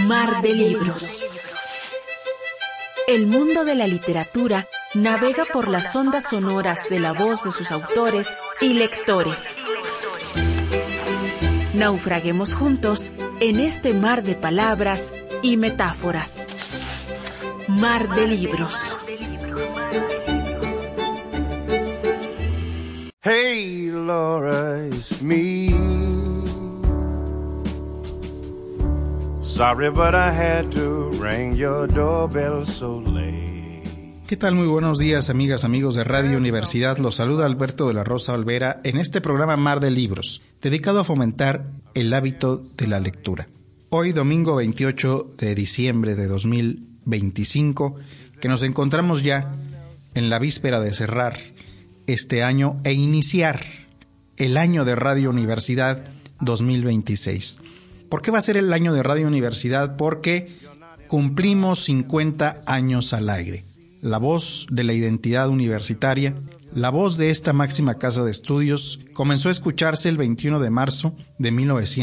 Mar de libros. El mundo de la literatura navega por las ondas sonoras de la voz de sus autores y lectores. Naufraguemos juntos en este mar de palabras y metáforas. Mar de libros. Hey Laura, it's me. Sorry, but I had to ring your doorbell so late. ¿Qué tal? Muy buenos días, amigas, amigos de Radio Universidad. Los saluda Alberto de la Rosa Olvera en este programa Mar de Libros, dedicado a fomentar el hábito de la lectura. Hoy, domingo 28 de diciembre de 2025, que nos encontramos ya en la víspera de cerrar este año e iniciar el año de Radio Universidad 2026. ¿Por qué va a ser el año de Radio Universidad? Porque cumplimos 50 años al aire. La voz de la identidad universitaria, la voz de esta máxima casa de estudios, comenzó a escucharse el 21 de marzo de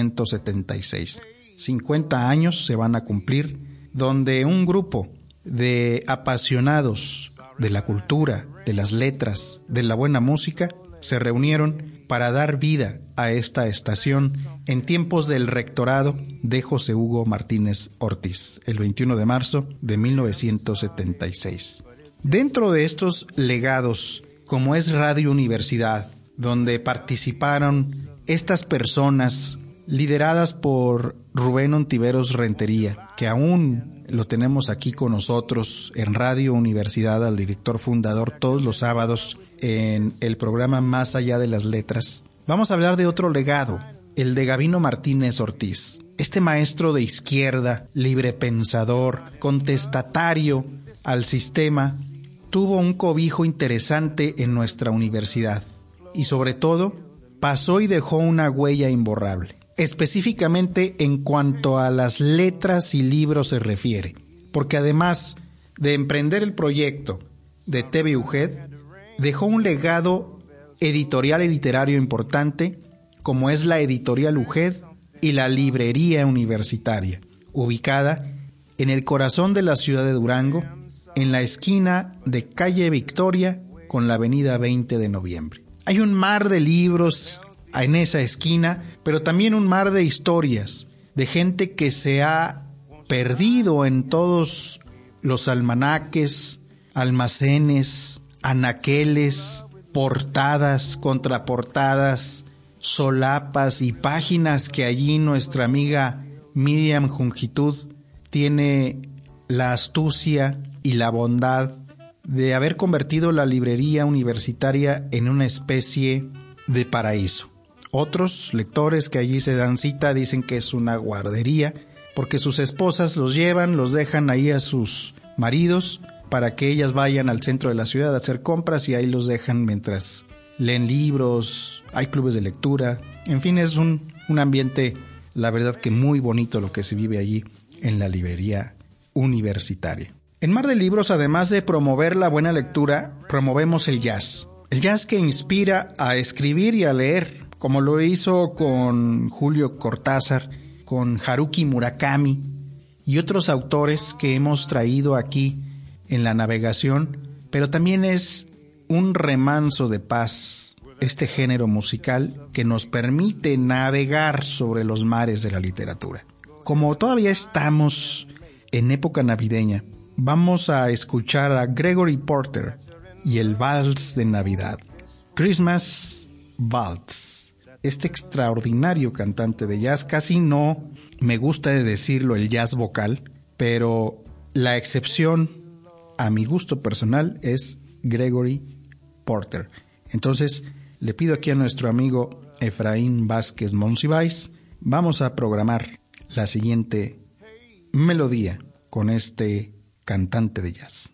1976. 50 años se van a cumplir, donde un grupo de apasionados de la cultura, de las letras, de la buena música, se reunieron para dar vida a esta estación en tiempos del rectorado de José Hugo Martínez Ortiz, el 21 de marzo de 1976. Dentro de estos legados, como es Radio Universidad, donde participaron estas personas lideradas por Rubén Ontiveros Rentería, que aún lo tenemos aquí con nosotros en Radio Universidad, al director fundador, todos los sábados en el programa Más Allá de las Letras. Vamos a hablar de otro legado, el de Gabino Martínez Ortiz. Este maestro de izquierda, librepensador, contestatario al sistema, tuvo un cobijo interesante en nuestra universidad y sobre todo pasó y dejó una huella imborrable, específicamente en cuanto a las letras y libros se refiere, porque además de emprender el proyecto de TV UGED, dejó un legado editorial y literario importante, como es la Editorial UGED y la Librería Universitaria, ubicada en el corazón de la ciudad de Durango, en la esquina de calle Victoria con la avenida 20 de noviembre. Hay un mar de libros en esa esquina, pero también un mar de historias, de gente que se ha perdido en todos los almanaques, almacenes, anaqueles, portadas, contraportadas, solapas y páginas que allí nuestra amiga Miriam Jungitud tiene la astucia y la bondad de haber convertido la librería universitaria en una especie de paraíso. Otros lectores que allí se dan cita dicen que es una guardería porque sus esposas los llevan, los dejan ahí a sus maridos para que ellas vayan al centro de la ciudad a hacer compras y ahí los dejan mientras leen libros, hay clubes de lectura, en fin, es un ambiente, la verdad que muy bonito lo que se vive allí en la librería universitaria. En Mar de Libros, además de promover la buena lectura, promovemos el jazz que inspira a escribir y a leer, como lo hizo con Julio Cortázar, con Haruki Murakami y otros autores que hemos traído aquí en la navegación, pero también es un remanso de paz, este género musical que nos permite navegar sobre los mares de la literatura. Como todavía estamos en época navideña, vamos a escuchar a Gregory Porter y el Vals de Navidad, Christmas Waltz. Este extraordinario cantante de jazz, casi no me gusta de decirlo el jazz vocal, pero la excepción a mi gusto personal es Gregory Porter. Entonces le pido aquí a nuestro amigo Efraín Vázquez Monsiváis, vamos a programar la siguiente melodía con este cantante de jazz.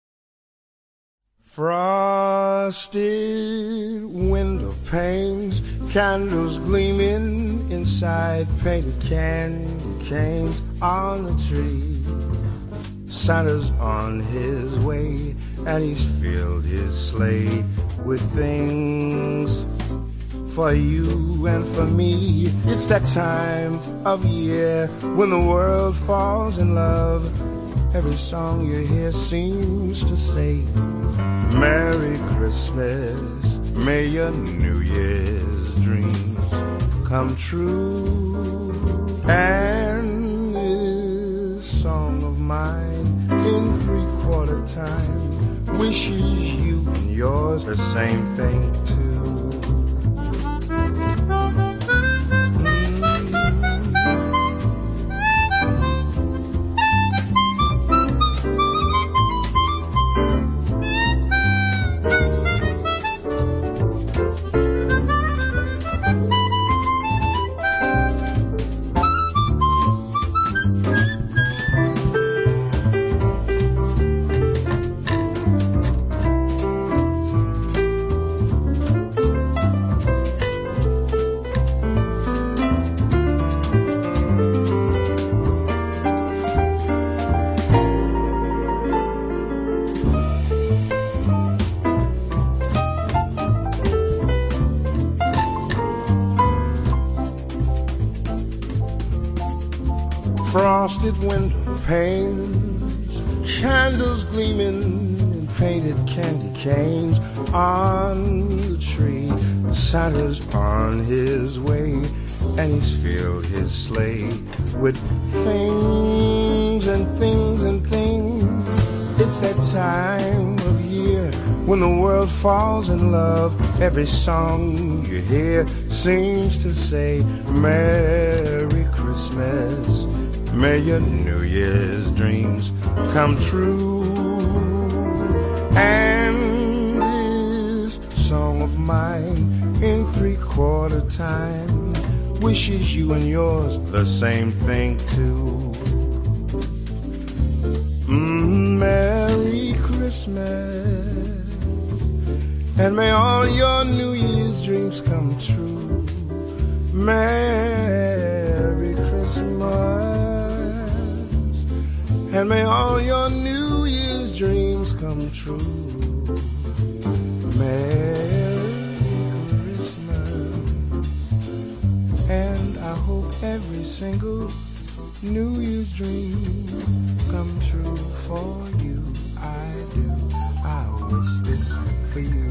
Frosted window panes, candles gleaming inside painted candy canes on the tree. Santa's on his way and he's filled his sleigh with things for you and for me. It's that time of year when the world falls in love. Every song you hear seems to say, Merry Christmas, may your New Year's dreams come true. And this song of mine in three-quarter time wishes you and yours the same thing too. Frosted window panes, candles gleaming, and painted candy canes on the tree. Santa's on his way, and he's filled his sleigh with things and things and things. It's that time of year when the world falls in love. Every song you hear seems to say, Merry Christmas, may your New Year's dreams come true. And this song of mine in three-quarter time wishes you and yours the same thing too. Merry Christmas, and may all your New Year's dreams come true. Merry Christmas, and may all your New Year's dreams come true. Merry Christmas, and I hope every single New Year's dream come true for you. I do. I wish this for you.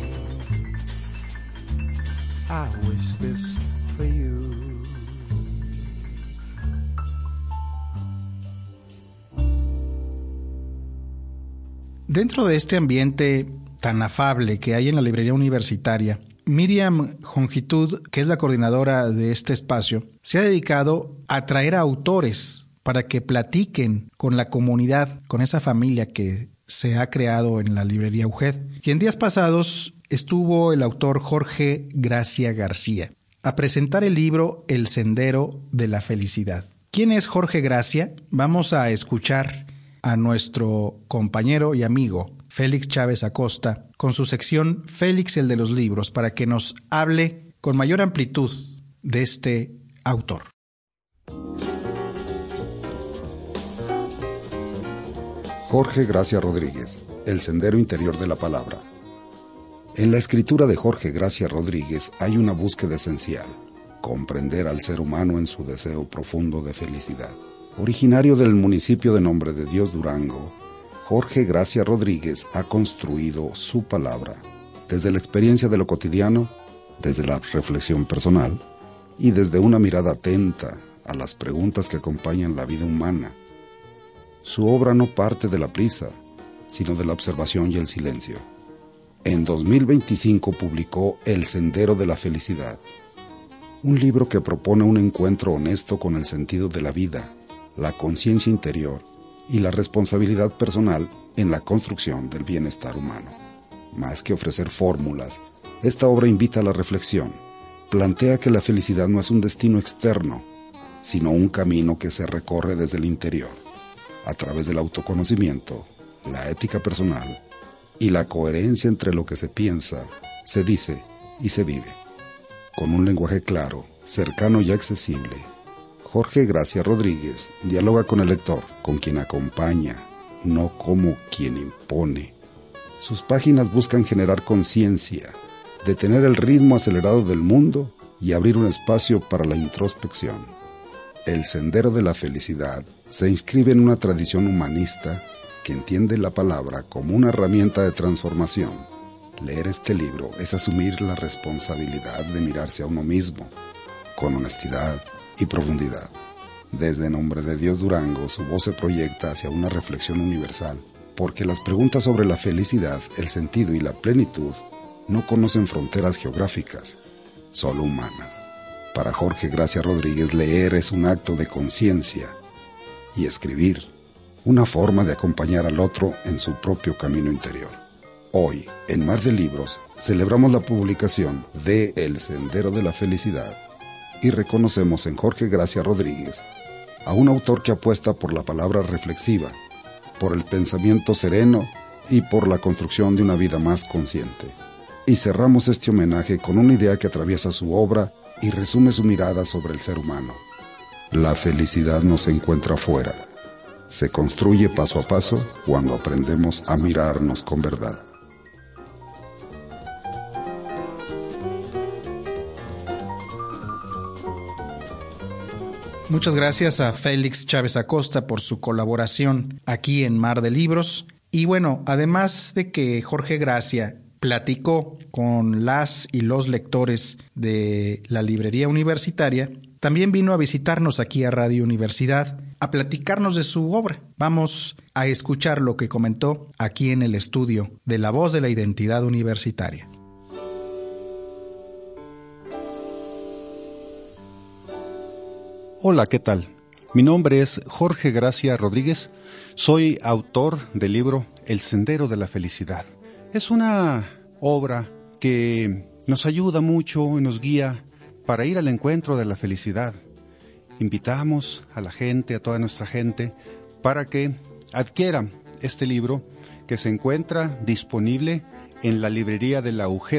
I wish this for you. Dentro de este ambiente tan afable que hay en la librería universitaria, Miriam Jongitud, que es la coordinadora de este espacio, se ha dedicado a traer a autores para que platiquen con la comunidad, con esa familia que se ha creado en la librería UGED. Y en días pasados estuvo el autor Jorge Gracia García a presentar el libro El Sendero de la Felicidad. ¿Quién es Jorge Gracia? Vamos a escuchar a nuestro compañero y amigo Félix Chávez Acosta con su sección Félix el de los libros para que nos hable con mayor amplitud de este autor. Jorge Gracia Rodríguez, El Sendero Interior de la Palabra. En la escritura de Jorge Gracia Rodríguez hay una búsqueda esencial: comprender al ser humano en su deseo profundo de felicidad. Originario del municipio de Nombre de Dios, Durango, Jorge Gracia Rodríguez ha construido su palabra desde la experiencia de lo cotidiano, desde la reflexión personal y desde una mirada atenta a las preguntas que acompañan la vida humana. Su obra no parte de la prisa, sino de la observación y el silencio. En 2025 publicó El Sendero de la Felicidad, un libro que propone un encuentro honesto con el sentido de la vida, la conciencia interior y la responsabilidad personal en la construcción del bienestar humano. Más que ofrecer fórmulas, esta obra invita a la reflexión. Plantea que la felicidad no es un destino externo, sino un camino que se recorre desde el interior, a través del autoconocimiento, la ética personal y la coherencia entre lo que se piensa, se dice y se vive. Con un lenguaje claro, cercano y accesible, Jorge Gracia Rodríguez dialoga con el lector, con quien acompaña, no como quien impone. Sus páginas buscan generar conciencia, detener el ritmo acelerado del mundo y abrir un espacio para la introspección. El Sendero de la Felicidad se inscribe en una tradición humanista que entiende la palabra como una herramienta de transformación. Leer este libro es asumir la responsabilidad de mirarse a uno mismo, con honestidad y profundidad. Desde Nombre de Dios Durango, su voz se proyecta hacia una reflexión universal, porque las preguntas sobre la felicidad, el sentido y la plenitud no conocen fronteras geográficas, solo humanas. Para Jorge Gracia Rodríguez, leer es un acto de conciencia y escribir, una forma de acompañar al otro en su propio camino interior. Hoy, en Mar de Libros, celebramos la publicación de El Sendero de la Felicidad y reconocemos en Jorge Gracia Rodríguez a un autor que apuesta por la palabra reflexiva, por el pensamiento sereno y por la construcción de una vida más consciente. Y cerramos este homenaje con una idea que atraviesa su obra y resume su mirada sobre el ser humano. La felicidad no se encuentra afuera, se construye paso a paso cuando aprendemos a mirarnos con verdad. Muchas gracias a Félix Chávez Acosta por su colaboración aquí en Mar de Libros. Y bueno, además de que Jorge Gracia platicó con las y los lectores de la librería universitaria, también vino a visitarnos aquí a Radio Universidad a platicarnos de su obra. Vamos a escuchar lo que comentó aquí en el estudio de La Voz de la Identidad Universitaria. Hola, ¿qué tal? Mi nombre es Jorge Gracia Rodríguez. Soy autor del libro El Sendero de la Felicidad. Es una obra que nos ayuda mucho y nos guía para ir al encuentro de la felicidad. Invitamos a la gente, a toda nuestra gente, para que adquiera este libro que se encuentra disponible en la librería de la UGED,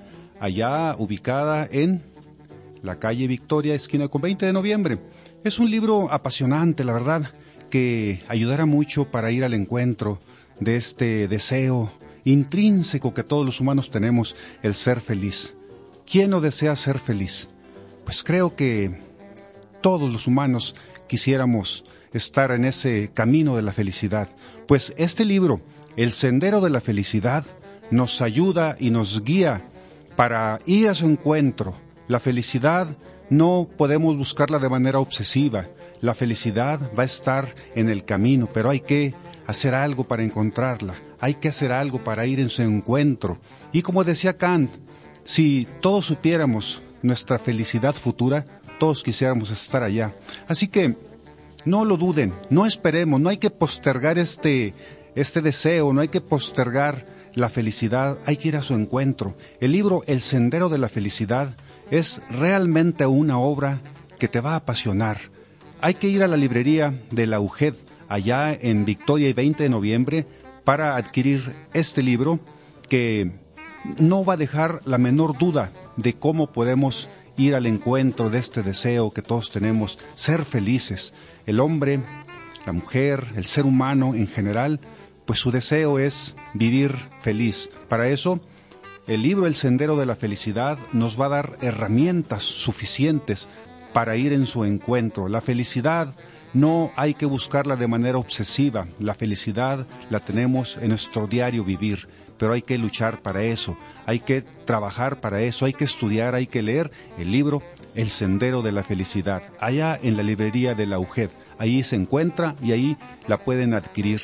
allá ubicada en la calle Victoria, esquina con 20 de noviembre. Es un libro apasionante, la verdad, que ayudará mucho para ir al encuentro de este deseo intrínseco que todos los humanos tenemos, el ser feliz. ¿Quién no desea ser feliz? Pues creo que todos los humanos quisiéramos estar en ese camino de la felicidad. Pues este libro, El Sendero de la Felicidad, nos ayuda y nos guía para ir a su encuentro. La felicidad no podemos buscarla de manera obsesiva. La felicidad va a estar en el camino, pero hay que hacer algo para encontrarla. Hay que hacer algo para ir en su encuentro. Y como decía Kant, si todos supiéramos nuestra felicidad futura, todos quisiéramos estar allá. Así que no lo duden, no esperemos, no hay que postergar este deseo, no hay que postergar la felicidad, hay que ir a su encuentro. El libro El Sendero de la Felicidad es realmente una obra que te va a apasionar. Hay que ir a la librería de la UGED, allá en Victoria y 20 de noviembre, para adquirir este libro que no va a dejar la menor duda de cómo podemos ir al encuentro de este deseo que todos tenemos, ser felices. El hombre, la mujer, el ser humano en general, pues su deseo es vivir feliz. Para eso, el libro El Sendero de la Felicidad nos va a dar herramientas suficientes para ir en su encuentro. La felicidad no hay que buscarla de manera obsesiva. La felicidad la tenemos en nuestro diario vivir, pero hay que luchar para eso, hay que trabajar para eso, hay que estudiar, hay que leer el libro El Sendero de la Felicidad, allá en la librería de la UGED. Ahí se encuentra y ahí la pueden adquirir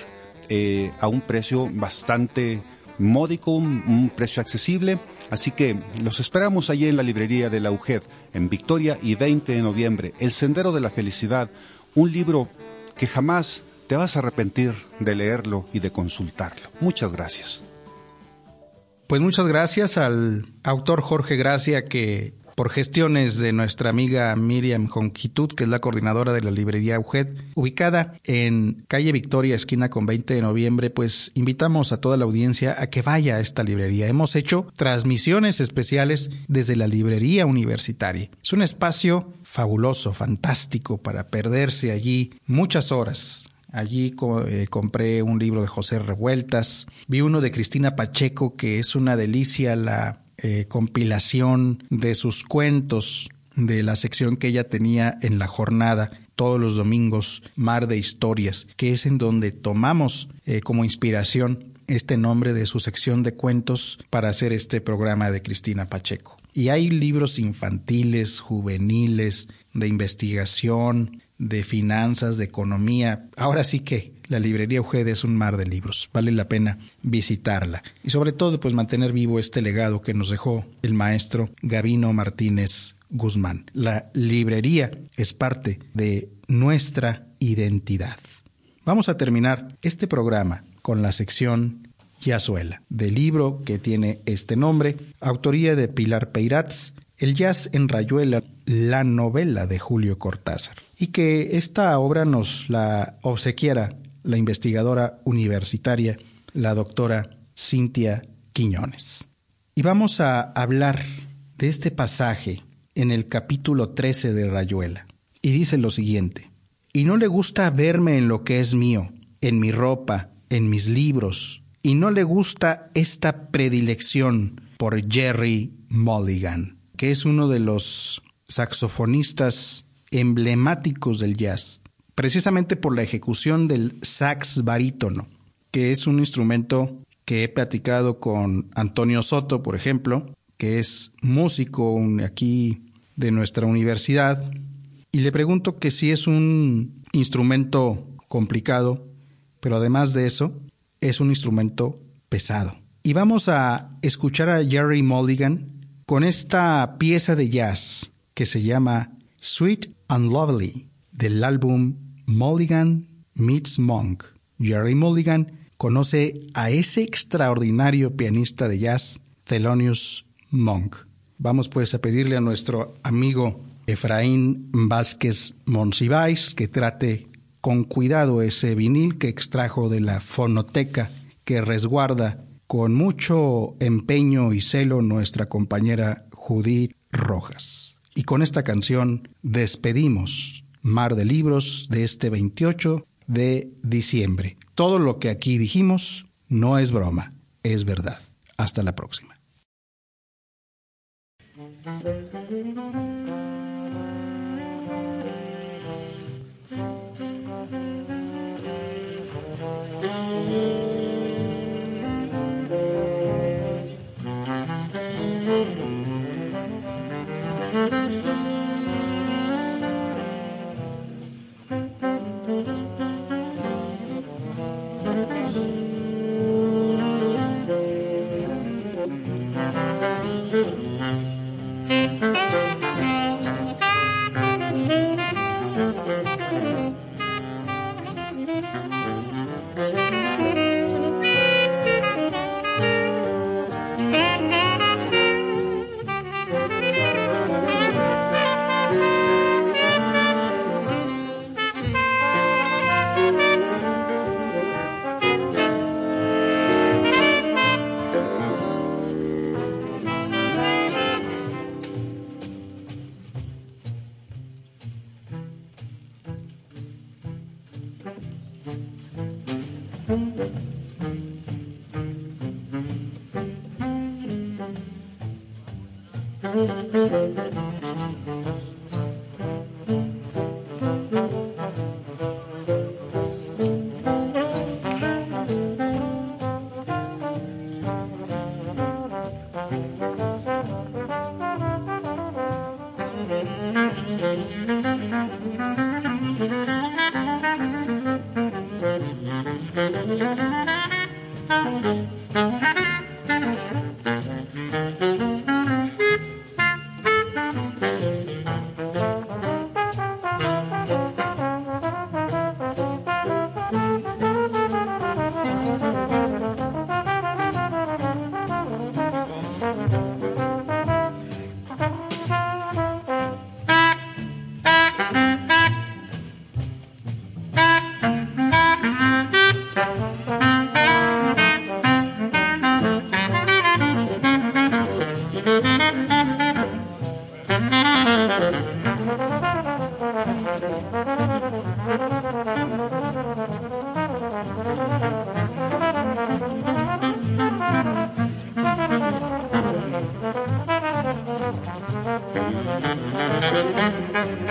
a un precio bastante módico, un precio accesible. Así que los esperamos allí en la librería de la UGED, en Victoria y 20 de noviembre. El Sendero de la Felicidad, un libro que jamás te vas a arrepentir de leerlo y de consultarlo. Muchas gracias. Pues muchas gracias al autor Jorge Gracia, que por gestiones de nuestra amiga Miriam Jonquitud, que es la coordinadora de la librería UGED, ubicada en calle Victoria, esquina con 20 de noviembre, pues invitamos a toda la audiencia a que vaya a esta librería. Hemos hecho transmisiones especiales desde la librería universitaria. Es un espacio fabuloso, fantástico, para perderse allí muchas horas. Allí compré un libro de José Revueltas, vi uno de Cristina Pacheco, que es una delicia la compilación de sus cuentos de la sección que ella tenía en La Jornada todos los domingos, Mar de Historias, que es en donde tomamos como inspiración este nombre de su sección de cuentos para hacer este programa de Cristina Pacheco. Y hay libros infantiles, juveniles, de investigación, de finanzas, de economía. Ahora sí que la librería Ujeda es un mar de libros. Vale la pena visitarla. Y sobre todo, pues mantener vivo este legado que nos dejó el maestro Gabino Martínez Guzmán. La librería es parte de nuestra identidad. Vamos a terminar este programa con la sección Jazzuela, del libro que tiene este nombre, autoría de Pilar Peirats, El jazz en Rayuela, la novela de Julio Cortázar, y que esta obra nos la obsequiara la investigadora universitaria, la doctora Cintia Quiñones. Y vamos a hablar de este pasaje en el capítulo 13 de Rayuela, y dice lo siguiente: y no le gusta verme en lo que es mío, en mi ropa, en mis libros, y no le gusta esta predilección por Gerry Mulligan, que es uno de los saxofonistas emblemáticos del jazz, precisamente por la ejecución del sax barítono, que es un instrumento que he platicado con Antonio Soto, por ejemplo, que es músico aquí de nuestra universidad, y le pregunto que si es un instrumento complicado, pero además de eso, es un instrumento pesado. Y vamos a escuchar a Gerry Mulligan con esta pieza de jazz que se llama Sweet and Lovely, del álbum Mulligan Meets Monk. Gerry Mulligan conoce a ese extraordinario pianista de jazz, Thelonious Monk. Vamos pues a pedirle a nuestro amigo Efraín Vázquez Monsiváis que trate con cuidado ese vinil que extrajo de la fonoteca que resguarda con mucho empeño y celo nuestra compañera Judith Rojas. Y con esta canción despedimos Mar de Libros de este 28 de diciembre. Todo lo que aquí dijimos no es broma, es verdad. Hasta la próxima.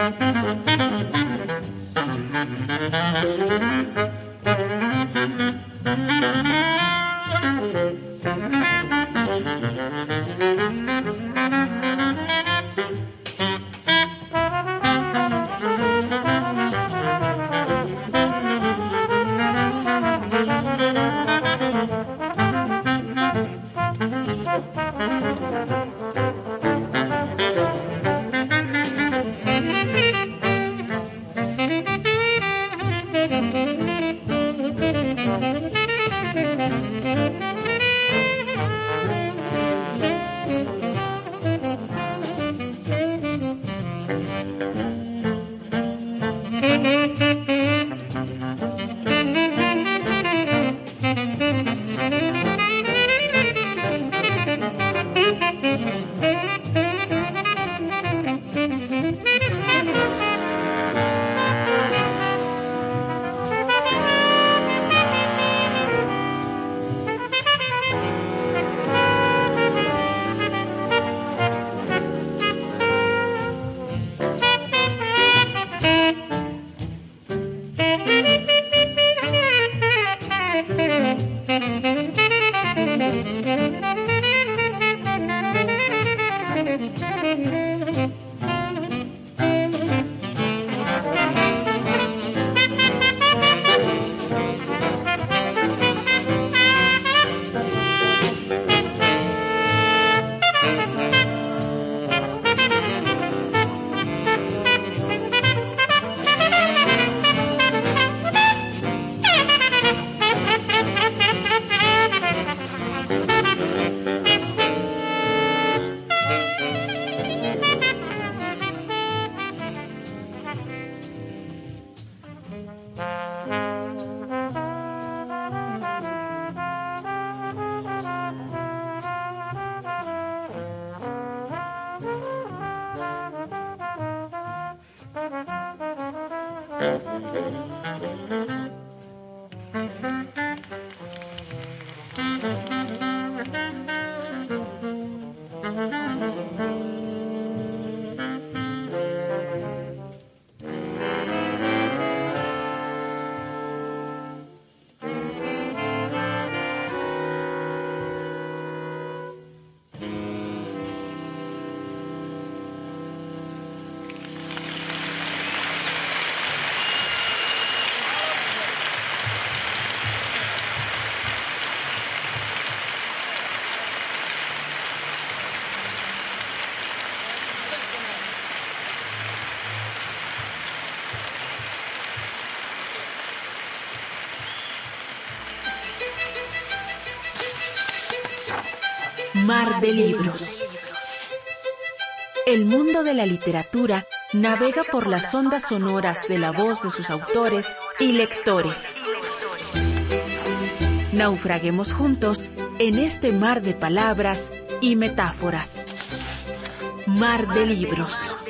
Mar de libros. El mundo de la literatura navega por las ondas sonoras de la voz de sus autores y lectores. Naufraguemos juntos en este mar de palabras y metáforas. Mar de libros.